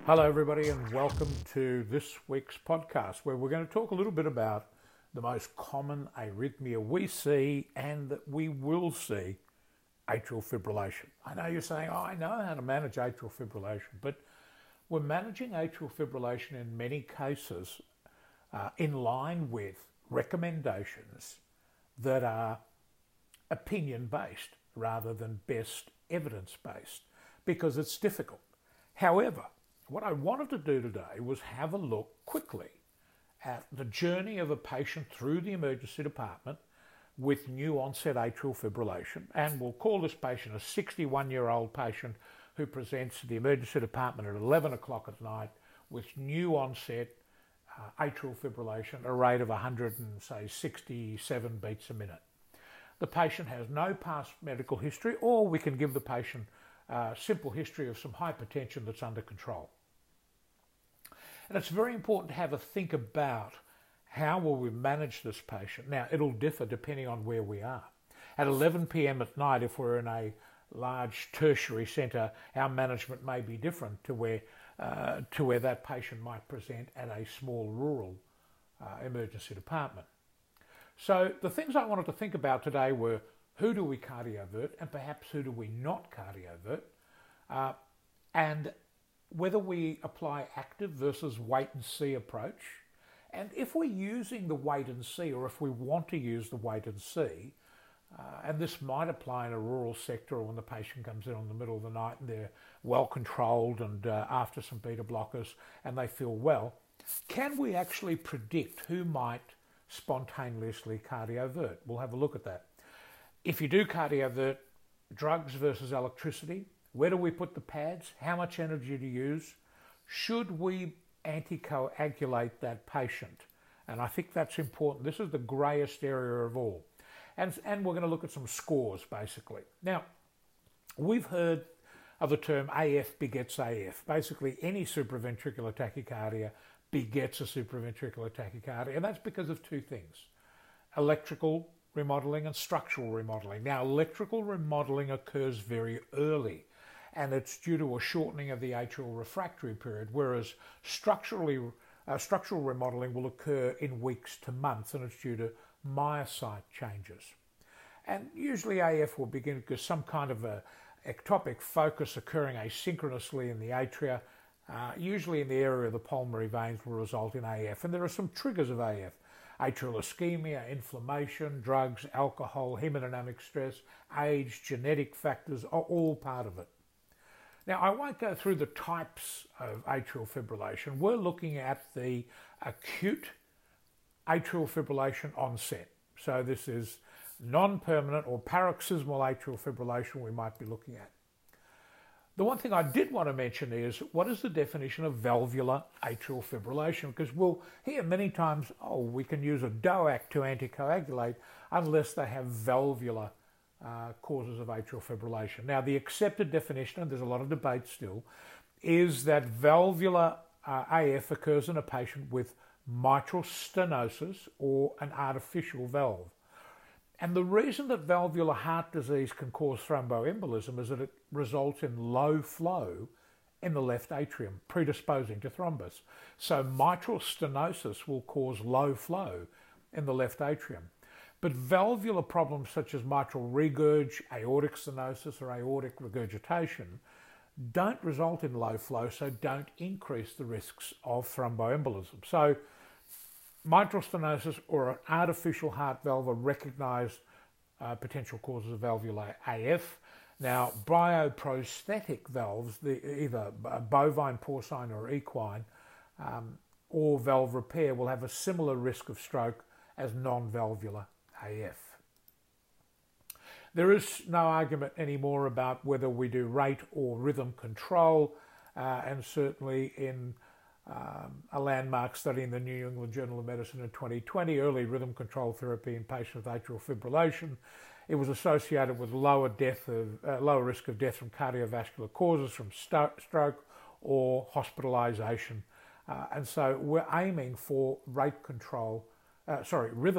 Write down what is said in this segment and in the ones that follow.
Hello, everybody, and welcome to this week's podcast, where we're going to talk a little bit about the most common arrhythmia we see and that we will see, atrial fibrillation. I know you're saying, I know how to manage atrial fibrillation, but we're managing atrial fibrillation in many cases in line with recommendations that are opinion-based rather than best evidence-based, because it's difficult. However, what I wanted to do today was have a look quickly at the journey of a patient through the emergency department with new onset atrial fibrillation, and we'll call this patient a 61-year-old patient who presents to the emergency department at 11 o'clock at night with new onset atrial fibrillation, a rate of 167 beats a minute. The patient has no past medical history, or we can give the patient a simple history of some hypertension that's under control. And it's very important to have a think about how will we manage this patient. Now, it'll differ depending on where we are. At 11 p.m. at night, if we're in a large tertiary centre, our management may be different to where that patient might present at a small rural emergency department. So the things I wanted to think about today were, who do we cardiovert, and perhaps who do we not cardiovert, and whether we apply active versus wait and see approach, and if we're using the wait and see, or if we want to use the wait and see, and this might apply in a rural sector, or when the patient comes in the middle of the night and they're well controlled and after some beta blockers and they feel well, can we actually predict who might spontaneously cardiovert? We'll have a look at that. If you do cardiovert, drugs versus electricity, where do we put the pads? How much energy to use? Should we anticoagulate that patient? And I think that's important. This is the greyest area of all. And we're going to look at some scores, basically. Now, we've heard of the term AF begets AF. Basically, any supraventricular tachycardia begets a supraventricular tachycardia, and that's because of two things: electrical remodeling and structural remodeling. Now, electrical remodeling occurs very early, and it's due to a shortening of the atrial refractory period, whereas structural remodeling will occur in weeks to months, and it's due to myocyte changes. And usually AF will begin because some kind of a ectopic focus occurring asynchronously in the atria, usually in the area of the pulmonary veins, will result in AF. And there are some triggers of AF: atrial ischemia, inflammation, drugs, alcohol, hemodynamic stress, age, genetic factors are all part of it. Now, I won't go through the types of atrial fibrillation. We're looking at the acute atrial fibrillation onset. So this is non-permanent or paroxysmal atrial fibrillation we might be looking at. The one thing I did want to mention is, what is the definition of valvular atrial fibrillation? Because we'll hear many times, we can use a DOAC to anticoagulate unless they have valvular causes of atrial fibrillation. Now, the accepted definition, and there's a lot of debate still, is that valvular AF occurs in a patient with mitral stenosis or an artificial valve. And the reason that valvular heart disease can cause thromboembolism is that it results in low flow in the left atrium, predisposing to thrombus. So mitral stenosis will cause low flow in the left atrium. But valvular problems such as mitral regurg, aortic stenosis, or aortic regurgitation don't result in low flow, so don't increase the risks of thromboembolism. So mitral stenosis or an artificial heart valve are recognised potential causes of valvular AF. Now, bioprosthetic valves, either bovine, porcine or equine, or valve repair, will have a similar risk of stroke as non-valvular AF. There is no argument anymore about whether we do rate or rhythm control, and certainly in a landmark study in the New England Journal of Medicine in 2020, early rhythm control therapy in patients with atrial fibrillation, it was associated with lower risk of death from cardiovascular causes, from stroke or hospitalisation. And so we're aiming for rhythm control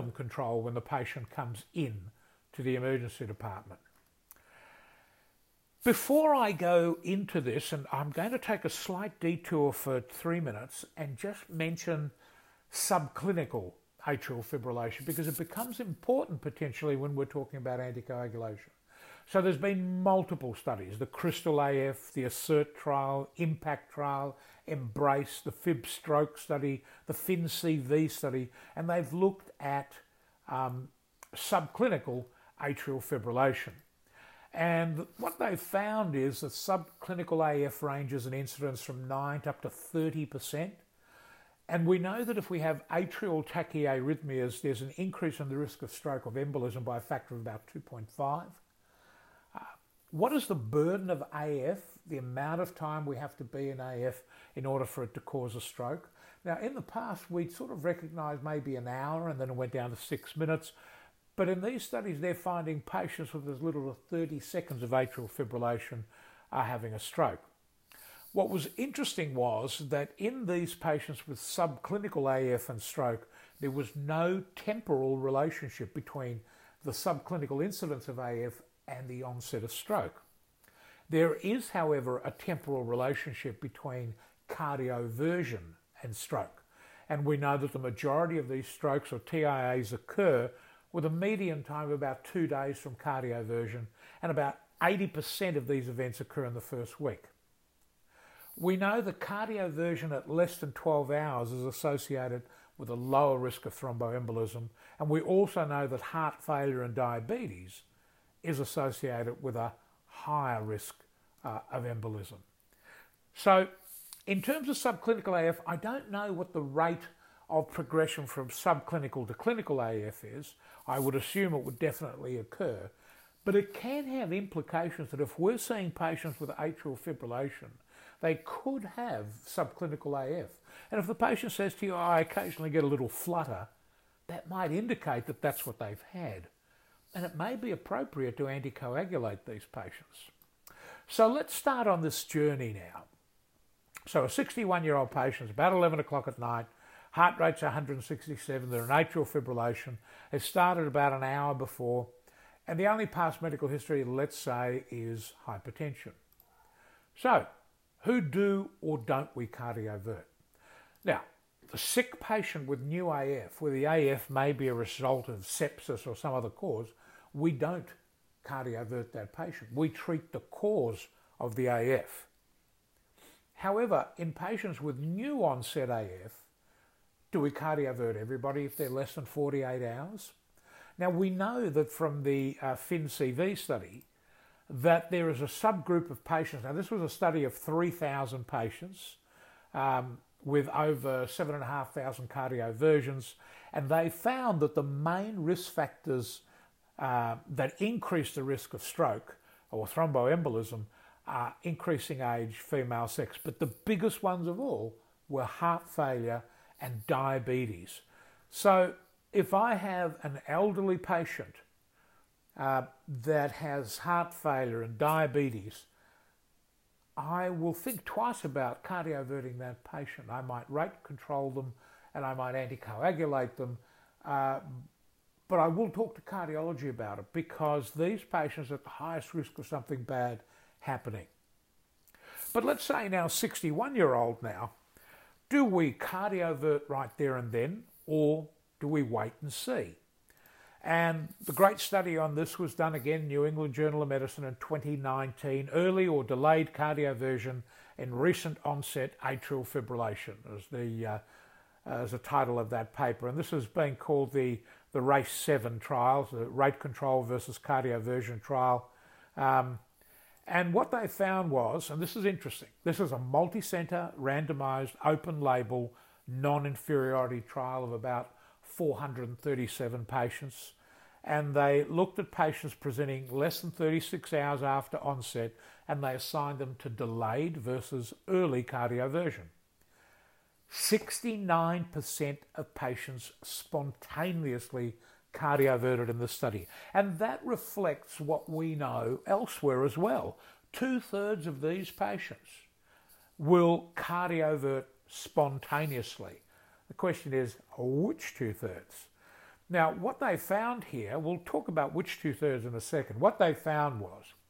when the patient comes in to the emergency department. Before I go into this, and I'm going to take a slight detour for 3 minutes and just mention subclinical atrial fibrillation, because it becomes important potentially when we're talking about anticoagulation. So there's been multiple studies, the Crystal AF, the ASSERT trial, IMPACT trial, EMBRACE, the FIB stroke study, the FIN-CV study, and they've looked at subclinical atrial fibrillation. And what they've found is that subclinical AF ranges in incidence from 9 to up to 30%. And we know that if we have atrial tachyarrhythmias, there's an increase in the risk of stroke of embolism by a factor of about 2.5. What is the burden of AF, the amount of time we have to be in AF in order for it to cause a stroke? Now, in the past, we'd sort of recognised maybe an hour and then it went down to 6 minutes. But in these studies, they're finding patients with as little as 30 seconds of atrial fibrillation are having a stroke. What was interesting was that in these patients with subclinical AF and stroke, there was no temporal relationship between the subclinical incidence of AF and the onset of stroke. There is, however, a temporal relationship between cardioversion and stroke. And we know that the majority of these strokes or TIAs occur with a median time of about 2 days from cardioversion, and about 80% of these events occur in the first week. We know that cardioversion at less than 12 hours is associated with a lower risk of thromboembolism, and we also know that heart failure and diabetes is associated with a higher risk of embolism. So in terms of subclinical AF, I don't know what the rate of progression from subclinical to clinical AF is. I would assume it would definitely occur, but it can have implications that if we're seeing patients with atrial fibrillation, they could have subclinical AF. And if the patient says to you, I occasionally get a little flutter, that might indicate that that's what they've had. And it may be appropriate to anticoagulate these patients. So let's start on this journey now. So a 61-year-old patient, about 11 o'clock at night, heart rate's 167, they're in atrial fibrillation. It started about an hour before, and the only past medical history, let's say, is hypertension. So, who do or don't we cardiovert? Now, the sick patient with new AF, where the AF may be a result of sepsis or some other cause, we don't cardiovert that patient. We treat the cause of the AF. However, in patients with new onset AF, do we cardiovert everybody if they're less than 48 hours? Now, we know that from the FIN-CV study that there is a subgroup of patients. Now, this was a study of 3,000 patients with over 7,500 cardioversions, and they found that the main risk factors that increase the risk of stroke or thromboembolism are increasing age, female sex, but the biggest ones of all were heart failure and diabetes. So if I have an elderly patient that has heart failure and diabetes, I will think twice about cardioverting that patient. I might rate control them and I might anticoagulate them, but I will talk to cardiology about it because these patients are at the highest risk of something bad happening. But let's say now, 61-year-old now, do we cardiovert right there and then, or do we wait and see? And the great study on this was done again, New England Journal of Medicine in 2019, early or delayed cardioversion in recent onset atrial fibrillation as the title of that paper. And this is being called the RACE-7 trial, the rate control versus cardioversion trial. And what they found was, and this is interesting, this is a multi-center, randomized, open-label, non-inferiority trial of about 437 patients, and they looked at patients presenting less than 36 hours after onset, and they assigned them to delayed versus early cardioversion. 69% of patients spontaneously cardioverted in the study, and that reflects what we know elsewhere as well. 2/3 of these patients will cardiovert spontaneously. The question is, which 2/3? Now, what they found here, we'll talk about which 2/3 in a second. What they found was,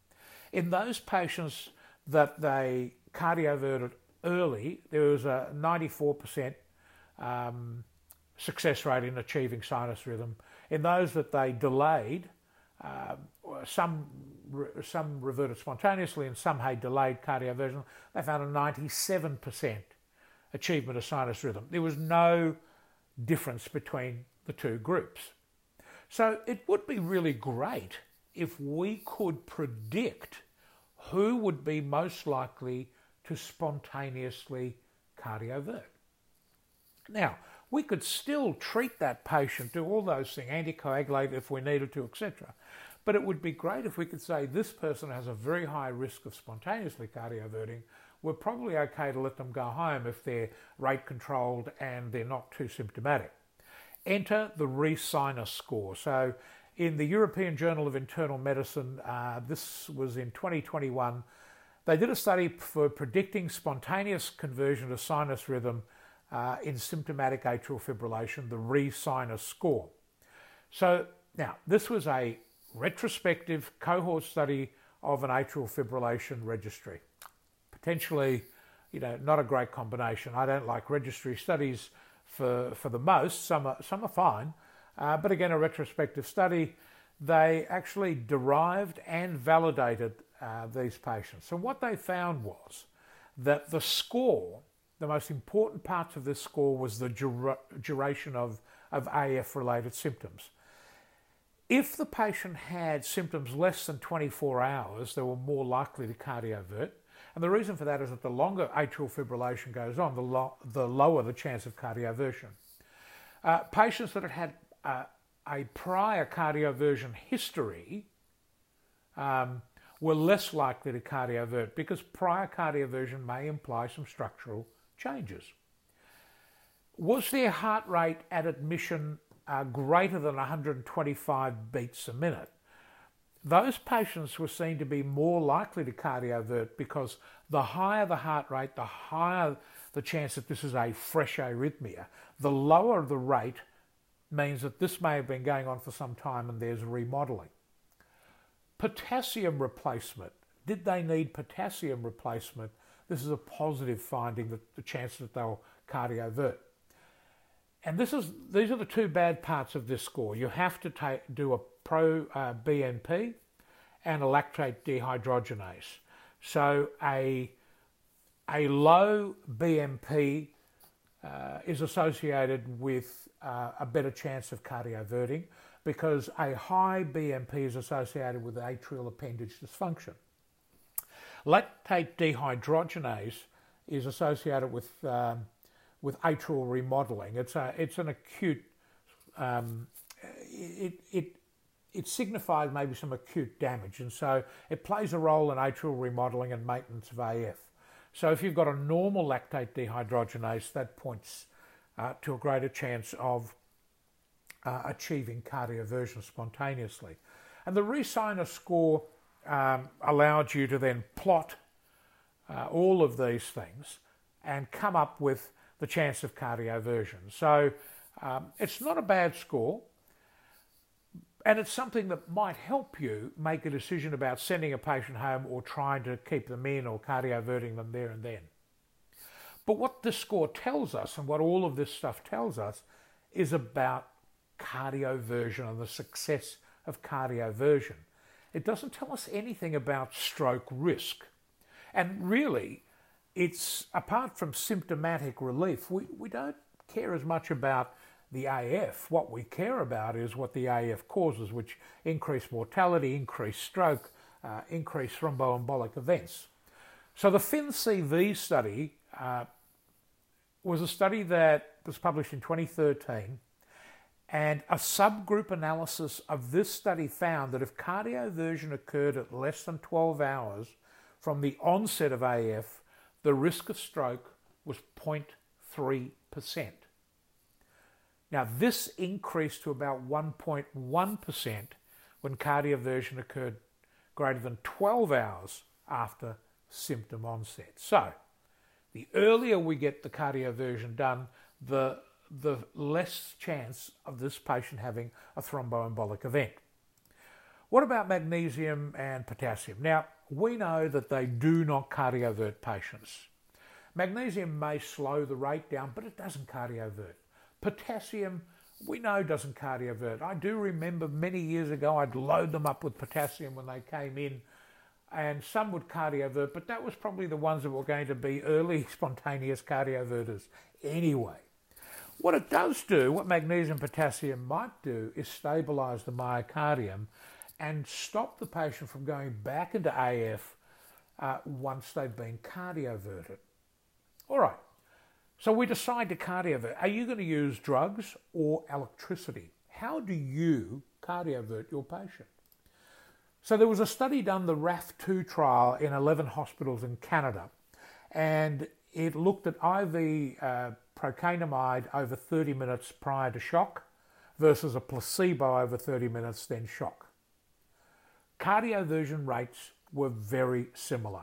In those patients that they cardioverted early, there was a 94% success rate in achieving sinus rhythm. In those that they delayed, some reverted spontaneously and some had delayed cardioversion, they found a 97% achievement of sinus rhythm. There was no difference between the two groups. So it would be really great if we could predict who would be most likely to spontaneously cardiovert. Now, we could still treat that patient, do all those things, anticoagulate if we needed to, etc. But it would be great if we could say this person has a very high risk of spontaneously cardioverting. We're probably okay to let them go home if they're rate controlled and they're not too symptomatic. Enter the ReSinus score. So in the European Journal of Internal Medicine, this was in 2021, they did a study for predicting spontaneous conversion to sinus rhythm in symptomatic atrial fibrillation, the ReSinus score. So now, this was a retrospective cohort study of an atrial fibrillation registry. Potentially, not a great combination. I don't like registry studies for the most. Some are fine. But again, a retrospective study, they actually derived and validated these patients. So what they found was that the score, the most important parts of this score was the duration of AF-related symptoms. If the patient had symptoms less than 24 hours, they were more likely to cardioverт. And the reason for that is that the longer atrial fibrillation goes on, the lower the chance of cardioversion. Patients that had a prior cardioversion history were less likely to cardiovert because prior cardioversion may imply some structural changes. Was their heart rate at admission greater than 125 beats a minute? Those patients were seen to be more likely to cardiovert because the higher the heart rate, the higher the chance that this is a fresh arrhythmia. The lower the rate means that this may have been going on for some time and there's remodeling. Potassium replacement. Did they need potassium replacement? This is a positive finding, that the chance that they'll cardioverт. And these are the two bad parts of this score. You have to do a pro-BNP and a lactate dehydrogenase. So a low BNP is associated with a better chance of cardioverting because a high BNP is associated with atrial appendage dysfunction. Lactate dehydrogenase is associated with atrial remodeling. It's an acute. It signifies maybe some acute damage, and so it plays a role in atrial remodeling and maintenance of AF. So if you've got a normal lactate dehydrogenase, that points to a greater chance of achieving cardioversion spontaneously. And the ReSinus score allowed you to then plot all of these things and come up with the chance of cardioversion. So it's not a bad score, and it's something that might help you make a decision about sending a patient home or trying to keep them in or cardioverting them there and then. But what this score tells us, and what all of this stuff tells us, is about cardioversion and the success of cardioversion. It doesn't tell us anything about stroke risk. And really, it's, apart from symptomatic relief, we don't care as much about the AF. What we care about is what the AF causes, which increased mortality, increased stroke, increased thromboembolic events. So the FINCV study was a study that was published in 2013, and a subgroup analysis of this study found that if cardioversion occurred at less than 12 hours from the onset of AF, the risk of stroke was 0.3%. Now, this increased to about 1.1% when cardioversion occurred greater than 12 hours after symptom onset. So, the earlier we get the cardioversion done, the less chance of this patient having a thromboembolic event. What about magnesium and potassium? Now, we know that they do not cardiovert patients. Magnesium may slow the rate down, but it doesn't cardiovert. Potassium, we know doesn't cardiovert. I do remember many years ago I'd load them up with potassium when they came in, and some would cardiovert, but that was probably the ones that were going to be early spontaneous cardioverters anyway. What it does do, what magnesium and potassium might do, is stabilise the myocardium and stop the patient from going back into AF once they've been cardioverted. All right, so we decide to cardiovert. Are you going to use drugs or electricity? How do you cardiovert your patient? So there was a study done, the RAF2 trial, in 11 hospitals in Canada, and it looked at IV procainamide over 30 minutes prior to shock versus a placebo over 30 minutes then shock. Cardioversion rates were very similar,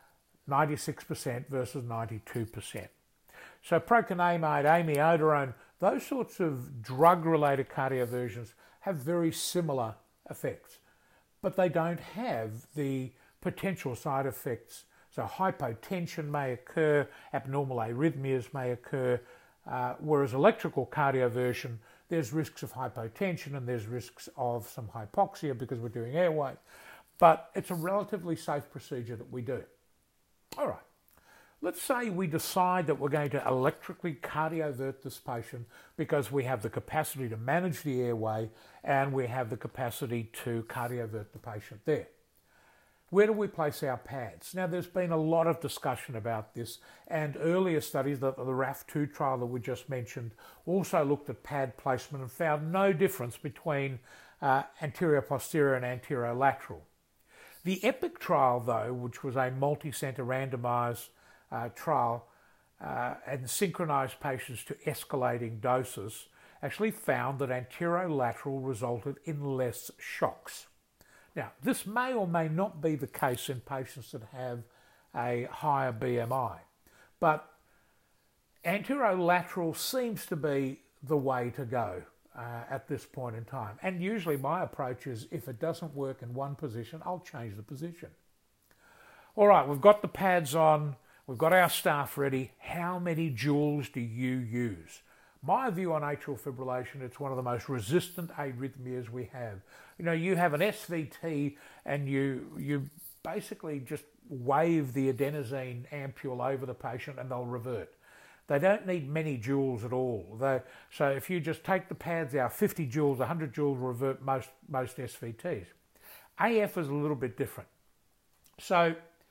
96% versus 92%. So procainamide, amiodarone, those sorts of drug-related cardioversions have very similar effects, but they don't have the potential side effects. So hypotension may occur, abnormal arrhythmias may occur, whereas electrical cardioversion, there's risks of hypotension and there's risks of some hypoxia because we're doing airway, but it's a relatively safe procedure that we do. All right, let's say we decide that we're going to electrically cardiovert this patient because we have the capacity to manage the airway and we have the capacity to cardiovert the patient there. Where do we place our pads? Now, there's been a lot of discussion about this, and earlier studies, the RAF2 trial that we just mentioned, also looked at pad placement and found no difference between anterior-posterior and anterior-lateral. The EPIC trial, though, which was a multi-centre randomised trial and synchronised patients to escalating doses, actually found that anterolateral resulted in less shocks. Now, this may or may not be the case in patients that have a higher BMI, but anterolateral seems to be the way to go at this point in time. And usually my approach is, if it doesn't work in one position, I'll change the position. All right, we've got the pads on, we've got our staff ready. How many joules do you use? My view on atrial fibrillation, it's one of the most resistant arrhythmias we have. You know, you have an SVT and you basically just wave the adenosine ampule over the patient and they'll revert. They don't need many joules at all. So if you just take the pads out, 50 joules, 100 joules will revert most SVTs. AF is a little bit different. So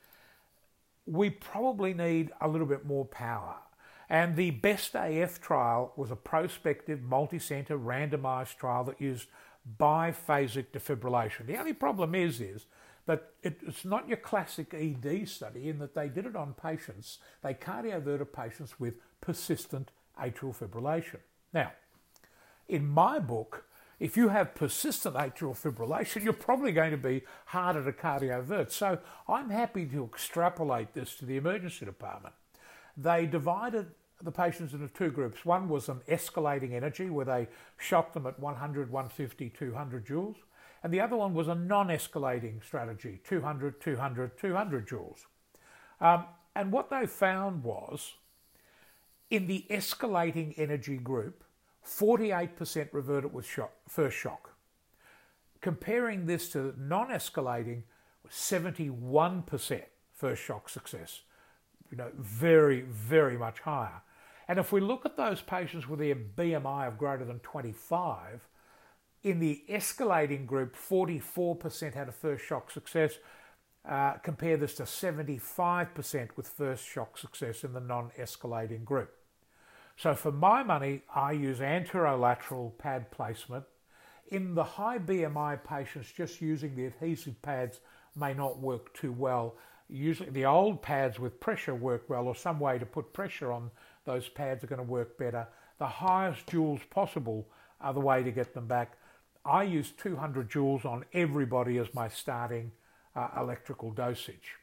we probably need a little bit more power. And the BEST AF trial was a prospective, multi-centre, randomised trial that used biphasic defibrillation. The only problem is that it's not your classic ED study in that they did it on patients. They cardioverted patients with persistent atrial fibrillation. Now, in my book, if you have persistent atrial fibrillation, you're probably going to be harder to cardiovert. So I'm happy to extrapolate this to the emergency department. They divided the patients into two groups. One was an escalating energy where they shocked them at 100, 150, 200 joules. And the other one was a non-escalating strategy, 200, 200, 200 joules. And what they found was, in the escalating energy group, 48% reverted with first shock. Comparing this to non-escalating, 71% first shock success. You know, very, very much higher. And if we look at those patients with a BMI of greater than 25, in the escalating group, 44% had a first shock success. Compare this to 75% with first shock success in the non-escalating group. So for my money, I use anterolateral pad placement. In the high BMI patients, just using the adhesive pads may not work too well. Usually the old pads with pressure work well, or some way to put pressure on those pads are going to work better. The highest joules possible are the way to get them back. I use 200 joules on everybody as my starting electrical dosage.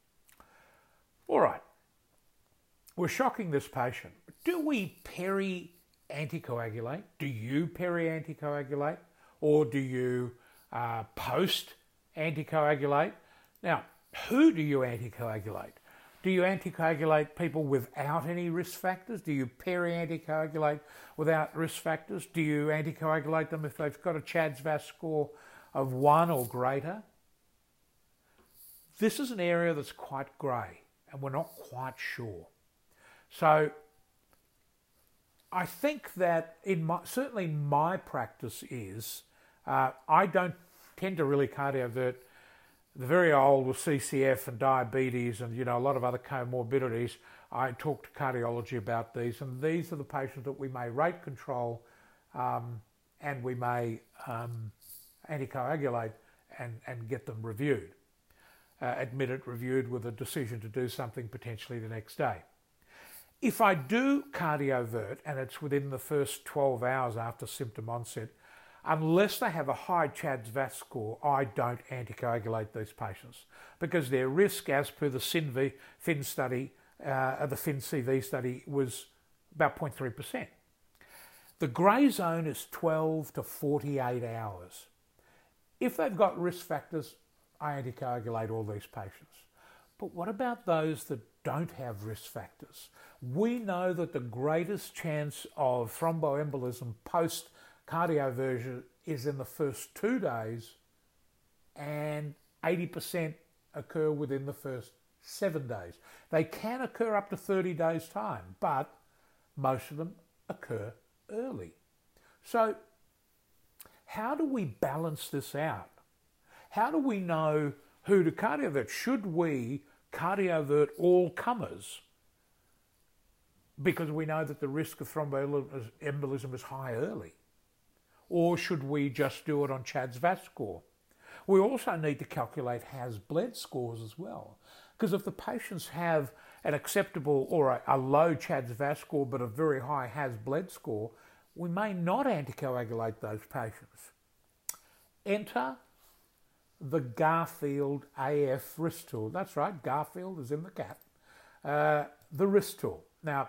All right, we're shocking this patient. Do we peri-anticoagulate? Do you peri-anticoagulate? Or do you post anticoagulate. Now, who do you anticoagulate? Do you anticoagulate people without any risk factors? Do you peri-anticoagulate without risk factors? Do you anticoagulate them if they've got a CHA2DS2-VASc score of 1 or greater? This is an area that's quite grey and we're not quite sure. So I think that certainly my practice is I don't tend to really cardiovert the very old with CCF and diabetes and, a lot of other comorbidities. I talk to cardiology about these, and these are the patients that we may rate control and we may anticoagulate and get them reviewed, admitted, reviewed with a decision to do something potentially the next day. If I do cardiovert and it's within the first 12 hours after symptom onset, unless they have a high CHA2DS2-VASc score, I don't anticoagulate these patients because their risk, as per the FIN study, the FIN-CV study, was about 0.3%. The grey zone is 12 to 48 hours. If they've got risk factors, I anticoagulate all these patients. But what about those that don't have risk factors? We know that the greatest chance of thromboembolism post cardioversion is in the first 2 days, and 80% occur within the first 7 days. They can occur up to 30 days' time, but most of them occur early. So how do we balance this out? How do we know who to cardiovert? Should we cardiovert all comers because we know that the risk of thromboembolism is high early? Or should we just do it on CHA2DS2-VASc score? We also need to calculate Has-Bled scores as well, because if the patients have an acceptable or a low CHA2DS2-VASc score but a very high Has-Bled score, we may not anticoagulate those patients. Enter the Garfield AF wrist tool. That's right, Garfield is in the cat. The wrist tool. Now,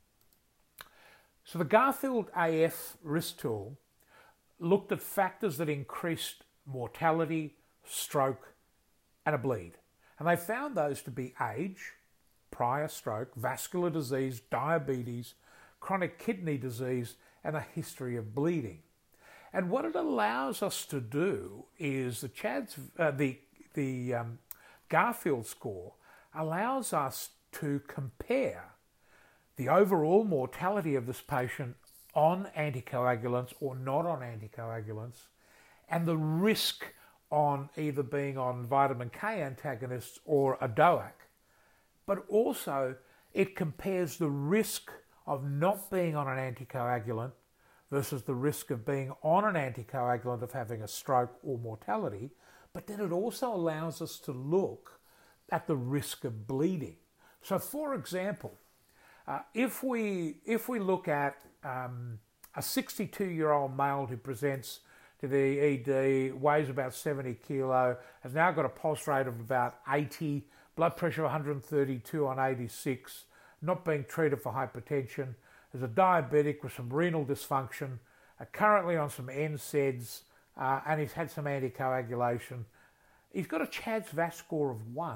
so the Garfield AF wrist tool looked at factors that increased mortality, stroke, and a bleed. And they found those to be age, prior stroke, vascular disease, diabetes, chronic kidney disease, and a history of bleeding. And what it allows us to do is the Garfield score allows us to compare the overall mortality of this patient on anticoagulants or not on anticoagulants, and the risk on either being on vitamin K antagonists or a DOAC. But also it compares the risk of not being on an anticoagulant versus the risk of being on an anticoagulant of having a stroke or mortality. But then it also allows us to look at the risk of bleeding. So for example, if we look at a 62-year-old male who presents to the ED, weighs about 70 kilo, has now got a pulse rate of about 80, blood pressure 132 on 86, not being treated for hypertension, is a diabetic with some renal dysfunction, currently on some NSAIDs, and he's had some anticoagulation. He's got a CHA2DS2-VASc score of 1.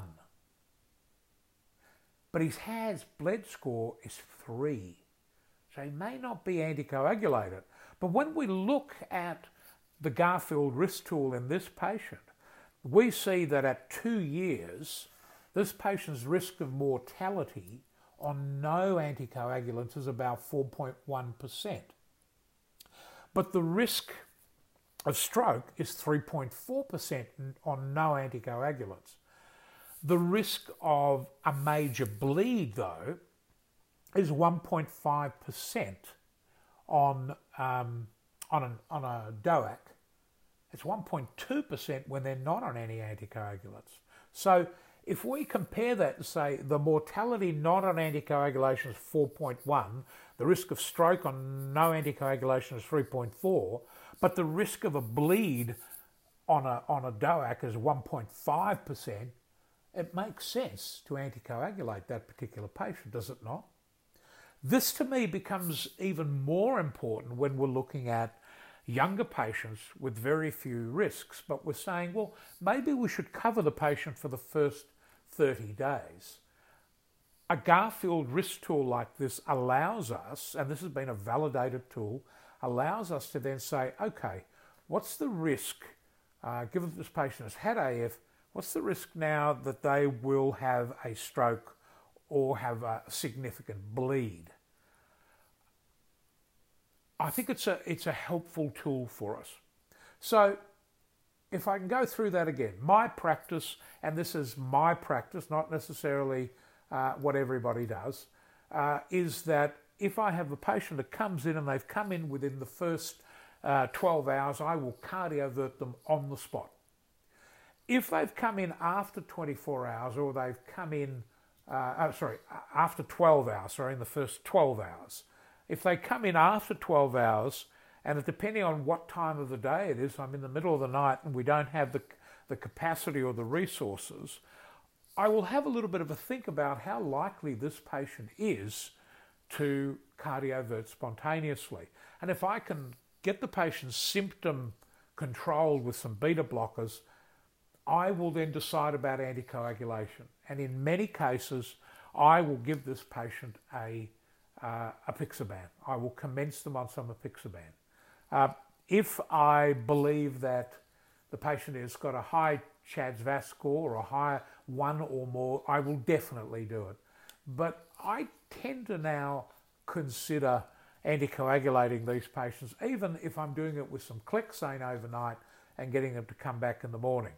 But his Has-Bled score is 3. So he may not be anticoagulated. But when we look at the Garfield wrist tool in this patient, we see that at 2 years, this patient's risk of mortality on no anticoagulants is about 4.1%. But the risk of stroke is 3.4% on no anticoagulants. The risk of a major bleed, though, is 1.5% on a DOAC. It's 1.2% when they're not on any anticoagulants. So if we compare that and say the mortality not on anticoagulation is 4.1, the risk of stroke on no anticoagulation is 3.4, but the risk of a bleed on a DOAC is 1.5%, it makes sense to anticoagulate that particular patient, does it not? This to me becomes even more important when we're looking at, younger patients with very few risks, but we're saying, well, maybe we should cover the patient for the first 30 days. A Garfield risk tool like this allows us, and this has been a validated tool, allows us to then say, okay, what's the risk, given that this patient has had AF, what's the risk now that they will have a stroke or have a significant bleed? I think it's a helpful tool for us. So if I can go through that again, my practice, and this is my practice, not necessarily what everybody does, is that if I have a patient that comes in and they've come in within the first 12 hours, I will cardioverse them on the spot. If they've come in after 24 hours or they've come in, after 12 hours, in the first 12 hours, if they come in after 12 hours, and depending on what time of the day it is, I'm in the middle of the night and we don't have the capacity or the resources, I will have a little bit of a think about how likely this patient is to cardiovert spontaneously. And if I can get the patient's symptom controlled with some beta blockers, I will then decide about anticoagulation. And in many cases, I will give this patient a apixaban. I will commence them on some apixaban. If I believe that the patient has got a high CHA2DS2-VASc score or a high 1 or more, I will definitely do it. But I tend to now consider anticoagulating these patients, even if I'm doing it with some Clexane overnight and getting them to come back in the morning.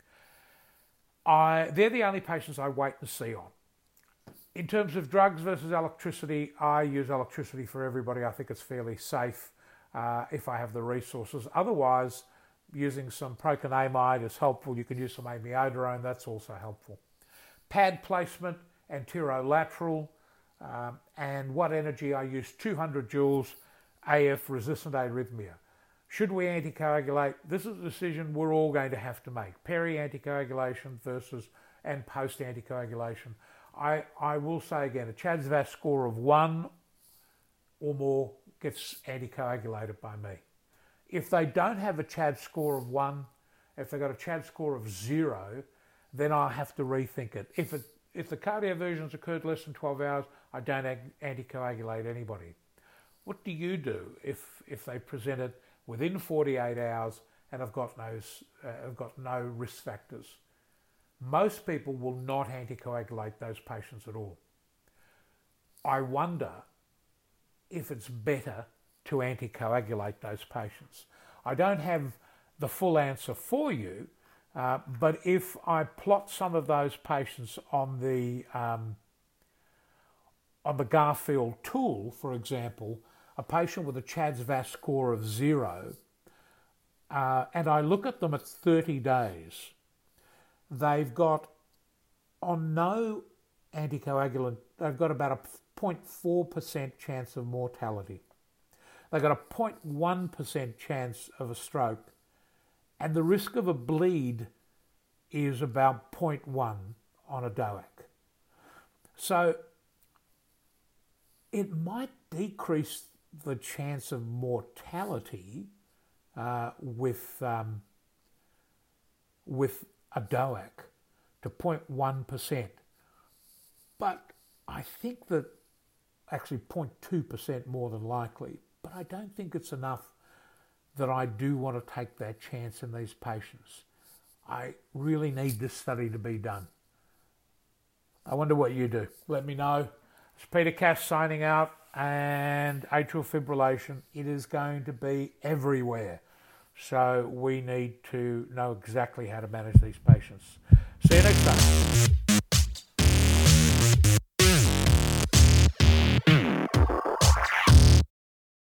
They're the only patients I wait and see on. In terms of drugs versus electricity, I use electricity for everybody. I think it's fairly safe if I have the resources. Otherwise, using some proconamide is helpful. You can use some amiodarone, that's also helpful. Pad placement, anterolateral, and what energy I use, 200 joules, AF resistant arrhythmia. Should we anticoagulate? This is a decision we're all going to have to make. Peri-anticoagulation versus and post-anticoagulation. I will say again, a CHA2DS2-VASc score of 1 or more gets anticoagulated by me. If they don't have a CHA2DS2 score of 1, if they've got a CHA2DS2 score of 0, then I have to rethink it. If the cardioversion's occurred less than 12 hours, I don't anticoagulate anybody. What do you do if they presented within 48 hours and have got no risk factors? Most people will not anticoagulate those patients at all. I wonder if it's better to anticoagulate those patients. I don't have the full answer for you, but if I plot some of those patients on the Garfield tool, for example, a patient with a CHA2DS2-VASc score of 0, and I look at them at 30 days, they've got, on no anticoagulant, they've got about a 0.4% chance of mortality. They've got a 0.1% chance of a stroke, and the risk of a bleed is about 0.1 on a DOAC. So it might decrease the chance of mortality with a DOAC to 0.1%. But I think that actually 0.2% more than likely, but I don't think it's enough that I do want to take that chance in these patients. I really need this study to be done. I wonder what you do. Let me know. It's Peter Cass signing out, and atrial fibrillation, it is going to be everywhere. So we need to know exactly how to manage these patients. See you next time.